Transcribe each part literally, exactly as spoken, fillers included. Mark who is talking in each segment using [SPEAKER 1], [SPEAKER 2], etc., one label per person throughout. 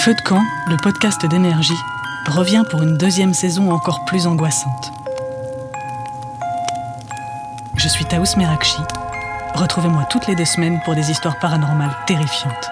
[SPEAKER 1] Feu de camp, le podcast d'Énergie, revient pour une deuxième saison encore plus angoissante. Je suis Taous Merakchi. Retrouvez-moi toutes les deux semaines pour des histoires paranormales terrifiantes.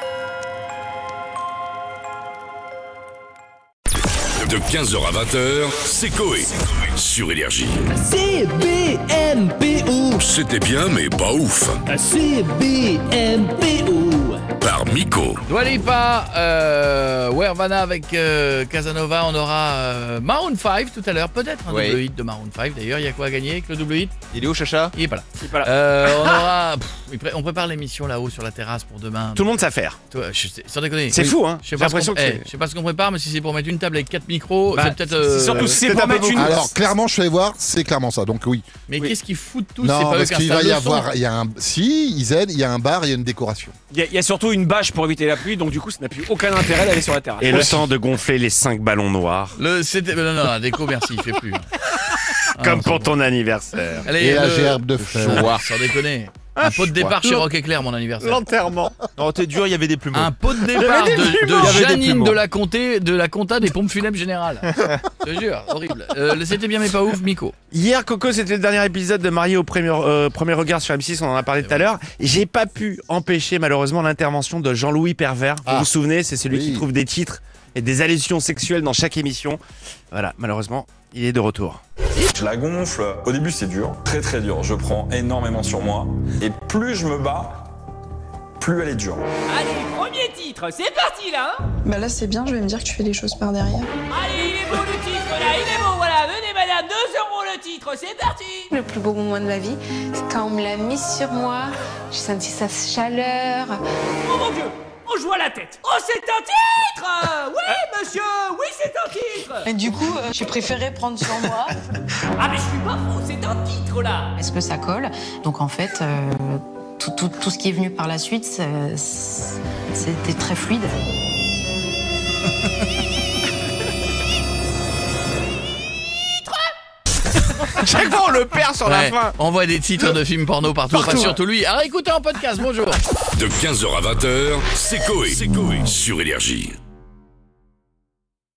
[SPEAKER 2] De quinze heures à vingt heures, c'est Coé sur Énergie.
[SPEAKER 3] C B M P O.
[SPEAKER 2] C'était bien, mais pas ouf.
[SPEAKER 3] C B M P O.
[SPEAKER 2] Par Miko.
[SPEAKER 4] Dua Lipa, euh, Wervana avec euh, Casanova, on aura euh, Maroon cinq tout à l'heure, peut-être un
[SPEAKER 5] Oui.
[SPEAKER 4] double hit de Maroon cinq d'ailleurs, il y a quoi à gagner avec le double hit?
[SPEAKER 5] Il est où, Chacha?
[SPEAKER 4] Il est pas là.
[SPEAKER 5] Il est pas là.
[SPEAKER 4] Euh, on aura, pff, on prépare l'émission là-haut sur la terrasse pour demain.
[SPEAKER 5] Tout le monde sait faire.
[SPEAKER 4] Toi, je sais- sans déconner.
[SPEAKER 5] C'est fou, hein.
[SPEAKER 4] Je sais
[SPEAKER 5] J'ai
[SPEAKER 4] pas, ce
[SPEAKER 5] l'impression
[SPEAKER 4] qu'on,
[SPEAKER 5] que
[SPEAKER 4] eh,
[SPEAKER 5] c'est-
[SPEAKER 4] je sais pas ce qu'on prépare, mais si c'est pour mettre une table avec quatre micros,
[SPEAKER 5] Bah,
[SPEAKER 4] c'est peut-être. euh,
[SPEAKER 5] c'est surtout si c'est
[SPEAKER 4] peut-être
[SPEAKER 5] pour
[SPEAKER 4] un peu
[SPEAKER 5] mettre une-
[SPEAKER 4] beaucoup.
[SPEAKER 6] Alors clairement, je suis allé voir, c'est clairement ça. Donc oui.
[SPEAKER 4] Mais
[SPEAKER 5] Oui.
[SPEAKER 4] qu'est-ce qu'ils foutent tous? C'est
[SPEAKER 6] non,
[SPEAKER 4] pas eux
[SPEAKER 6] parce
[SPEAKER 4] qui
[SPEAKER 6] qu'il va
[SPEAKER 4] installent
[SPEAKER 6] y
[SPEAKER 4] le son.
[SPEAKER 6] avoir, il y a un, si ils aident, il y a un bar, il y a une décoration.
[SPEAKER 7] Il y, a- il y a surtout une bâche pour éviter la pluie, donc du coup, ça n'a plus aucun intérêt d'aller sur la terrasse.
[SPEAKER 8] Et le temps de gonfler les cinq ballons noirs.
[SPEAKER 4] Le, c'était, non, non, la déco, merci, il fait plus. Ah,
[SPEAKER 8] Comme
[SPEAKER 4] non,
[SPEAKER 8] pour
[SPEAKER 4] c'est
[SPEAKER 8] ton anniversaire.
[SPEAKER 4] Allez,
[SPEAKER 6] Et la
[SPEAKER 4] le-
[SPEAKER 6] gerbe de fleurs.
[SPEAKER 4] Sans déconner. Un pot de départ chez Rock Éclair, mon anniversaire.
[SPEAKER 5] L'enterrement. Non, t'es dur, il y avait des plumeaux.
[SPEAKER 4] Un pot de départ de,
[SPEAKER 5] Il y avait
[SPEAKER 4] de
[SPEAKER 5] des
[SPEAKER 4] Janine
[SPEAKER 5] plumeaux.
[SPEAKER 4] de la Comté, de la Compta des pompes funèbres générales. Je te jure, horrible. Euh, c'était bien mais pas ouf, Miko.
[SPEAKER 8] Hier, Coco, c'était le dernier épisode de Marié au premier, euh, premier regard sur M six, on en a parlé tout à l'heure. Et j'ai pas pu empêcher, malheureusement, l'intervention de Jean-Louis Pervers. Vous
[SPEAKER 6] Ah.
[SPEAKER 8] vous souvenez, c'est celui
[SPEAKER 6] Oui.
[SPEAKER 8] qui trouve des titres et des allusions sexuelles dans chaque émission. Voilà, malheureusement, il est de retour.
[SPEAKER 9] Je la gonfle. Au début, c'est dur, très très dur. Je prends énormément sur moi. Et plus je me bats, plus elle est dure.
[SPEAKER 3] Allez, premier titre, c'est parti là hein.
[SPEAKER 10] Bah là c'est bien, je vais me dire que tu fais les choses par derrière.
[SPEAKER 3] Allez, il est beau le titre là, il est beau, voilà. Venez madame, deux euros le titre, c'est parti.
[SPEAKER 11] Le plus beau moment de ma vie, c'est quand on me l'a mis sur moi, j'ai senti sa chaleur.
[SPEAKER 3] Oh mon Dieu, on joue à la tête. Oh, c'est un titre. Oui, monsieur, oui, c'est un titre.
[SPEAKER 10] Et du coup, euh, j'ai préféré prendre sur moi.
[SPEAKER 3] Ah, mais je suis pas fou, c'est un titre là.
[SPEAKER 11] Est-ce que ça colle? Donc en fait, euh, tout, tout, tout ce qui est venu par la suite, c'est- c'était très fluide.
[SPEAKER 8] Chaque fois, on le perd sur la
[SPEAKER 4] Ouais,
[SPEAKER 8] fin.
[SPEAKER 4] on voit des titres de films porno partout, enfin surtout lui. Alors écoutez en podcast, bonjour.
[SPEAKER 2] De quinze heures à vingt heures, c'est Coé sur Énergie.